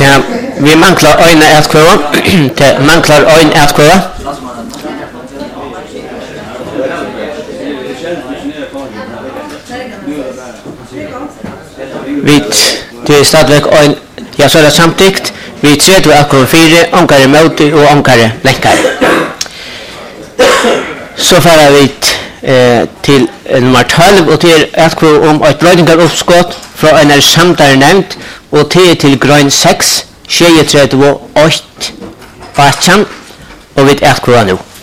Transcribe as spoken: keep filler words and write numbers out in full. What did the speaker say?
Ja, vi manglar en ätkvöva. Det manglar en ätkvöva. Vi det är stadigvæk en, ja så är det samtidigt. Vi tredje ätkvöva fyra, ångare møte och ångare länkare. Så fara vi eh, till nummer tolv och till ätkvöva om ett bröjningar uppskott från en samtare nämnt och till till grön sex, tjugotre och åtta, och vi ätkvöva nu.